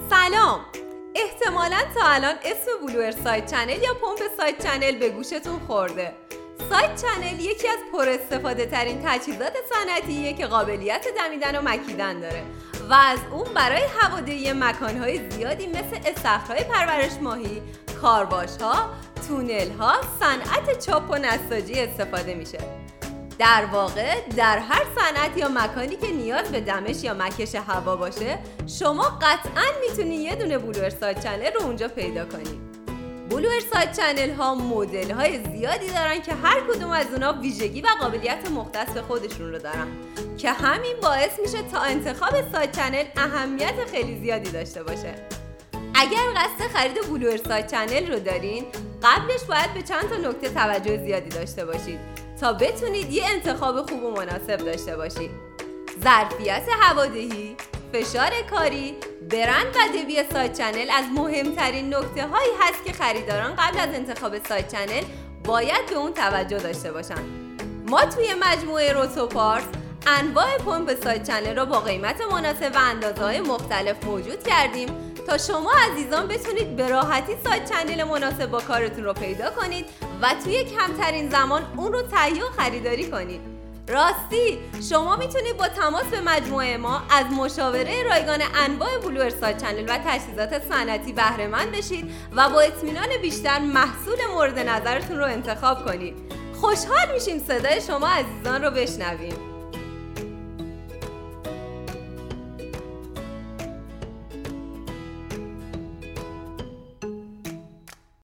سلام. احتمالاً تا الان اسم بلور سایت چنل یا پمپ سایت چنل به گوشتون خورده. سایت چنل یکی از پر استفاده ترین تجهیزات صنعتیه که قابلیت دمیدن و مکیدن داره و از اون برای هوادهی مکانهای زیادی مثل استخرهای پرورش ماهی، کارباش‌ها، تونل‌ها، صنعت چاپ و نساجی استفاده میشه. در واقع در هر صنعت یا مکانی که نیاز به دمش یا مکش هوا باشه، شما قطعاً میتونید یه دونه بلور سایت چنل رو اونجا پیدا کنید. بلور سایت چنل ها مدل های زیادی دارن که هر کدوم از اونا ویژگی و قابلیت مختص به خودشون رو دارن که همین باعث میشه تا انتخاب سایت چنل اهمیت خیلی زیادی داشته باشه. اگر قصد خرید بلور سایت چنل رو دارین، قبلش باید به چند تا نکته توجه زیادی داشته باشید تا بتونید یه انتخاب خوب و مناسب داشته باشید. ظرفیت هوادهی، فشار کاری، برند و دبی سایت چنل از مهمترین نکته هایی هست که خریداران قبل از انتخاب سایت چنل باید به اون توجه داشته باشن. ما توی مجموعه روتوپارس انواع پمپ سایت چنل رو با قیمت مناسب و اندازه‌های مختلف موجود کردیم تا شما عزیزان بتونید به راحتی سایت چنل مناسب با کارتون رو پیدا کنید و توی کمترین زمان اون رو تهیه و خریداری کنید. راستی شما میتونید با تماس به مجموعه ما از مشاوره رایگان انواع بلور سایت چنل و تجهیزات صنعتی بهره مند بشید و با اطمینان بیشتر محصول مورد نظرتون رو انتخاب کنید. خوشحال میشیم صدای شما عزیزان رو بشنویم.